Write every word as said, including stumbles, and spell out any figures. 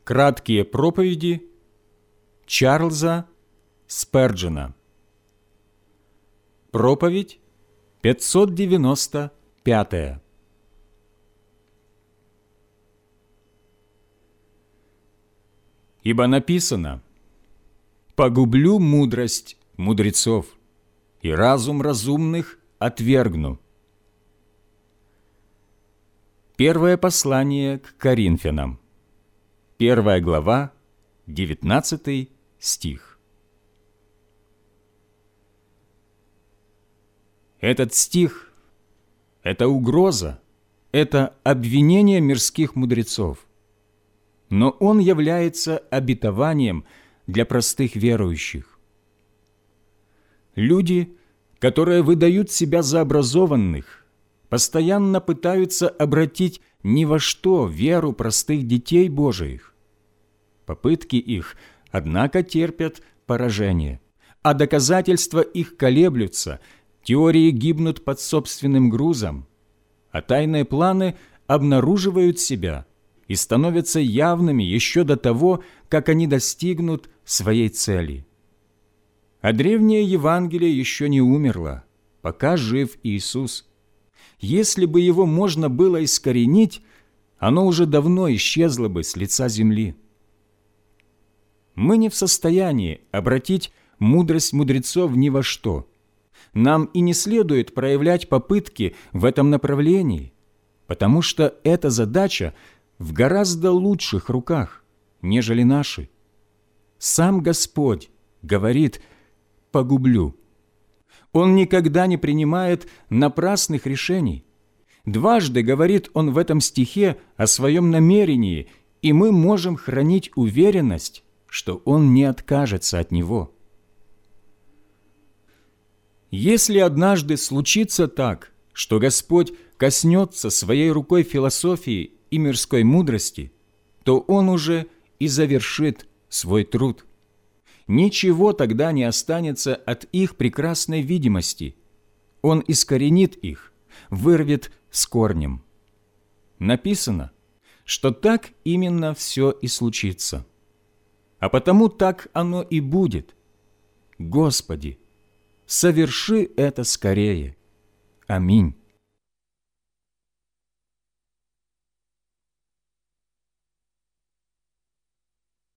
Краткие проповеди Чарльза Сперджена. Проповедь пятьсот девяносто пятая. Ибо написано: «Погублю мудрость мудрецов, и разум разумных отвергну». Первое послание к Коринфянам, первая глава, девятнадцатый стих. Этот стих – это угроза, это обвинение мирских мудрецов, но он является обетованием для простых верующих. Люди, которые выдают себя за образованных, постоянно пытаются обратить ни во что веру простых детей Божиих. Попытки их, однако, терпят поражение, а доказательства их колеблются, теории гибнут под собственным грузом, а тайные планы обнаруживают себя и становятся явными еще до того, как они достигнут своей цели. А древнее Евангелие еще не умерло, пока жив Иисус. Если бы его можно было искоренить, оно уже давно исчезло бы с лица земли. Мы не в состоянии обратить мудрость мудрецов ни во что. Нам и не следует проявлять попытки в этом направлении, потому что эта задача в гораздо лучших руках, нежели наши. Сам Господь говорит: «Погублю». Он никогда не принимает напрасных решений. Дважды говорит Он в этом стихе о своем намерении, и мы можем хранить уверенность, что Он не откажется от него. Если однажды случится так, что Господь коснется своей рукой философии и мирской мудрости, то Он уже и завершит свой труд. Ничего тогда не останется от их прекрасной видимости. Он искоренит их, вырвет с корнем. Написано, что так именно все и случится. А потому так оно и будет. Господи, соверши это скорее. Аминь.